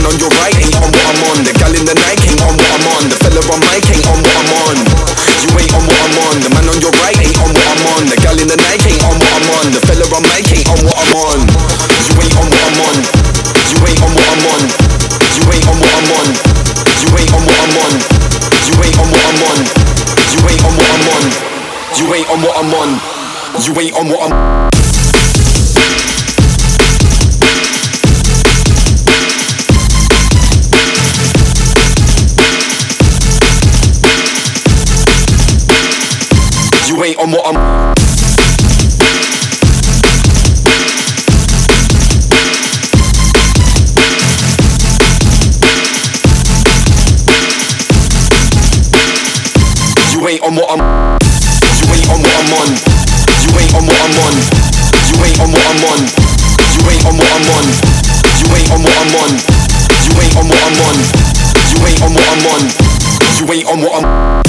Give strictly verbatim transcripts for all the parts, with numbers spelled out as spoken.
man on your right ain't on what I'm on. The gal in the night ain't on what I'm on. The fella on mic ain't on what I'm on. You ain't on what I'm on. The man on your right ain't on what I'm on. The gal in the night ain't on what I'm on. The fella on mic ain't on what I'm on. You ain't on what I'm on. You ain't on what I'm on. You ain't on what I'm on. You ain't on what I'm on. You ain't on what I'm on. You ain't on what I'm on. You ain't on what I'm on. You ain't on what I'm. You ain't on what I'm. You ain't on what I'm. You ain't on what I'm on. You ain't on what I'm on. You ain't on what I'm on. You ain't on what I'm on. You ain't on what I'm on. You ain't on what I'm on. You ain't on what I'm on. You ain't on what I'm.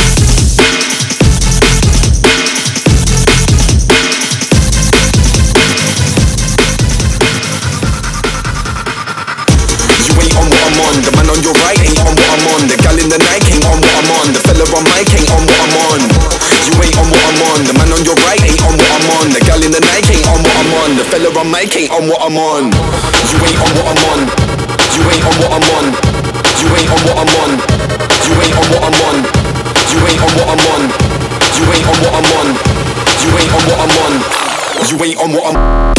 The man on your right ain't on what I'm on. The gal in the night ain't on what I'm on. The fella on mic ain't on what I'm on. You ain't on what I'm on. The man on your right ain't on what I'm on. The gal in the night ain't on what I'm on. The fella on mic ain't on what I'm on. You ain't on what I'm on. You ain't on what I'm on. You ain't on what I'm on. You ain't on what I'm on. You ain't on what I'm on. You ain't on what I'm on. You ain't on what I'm on. You ain't on what I'm.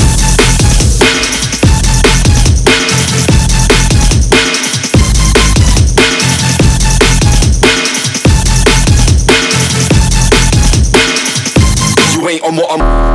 You ain't on what I'm.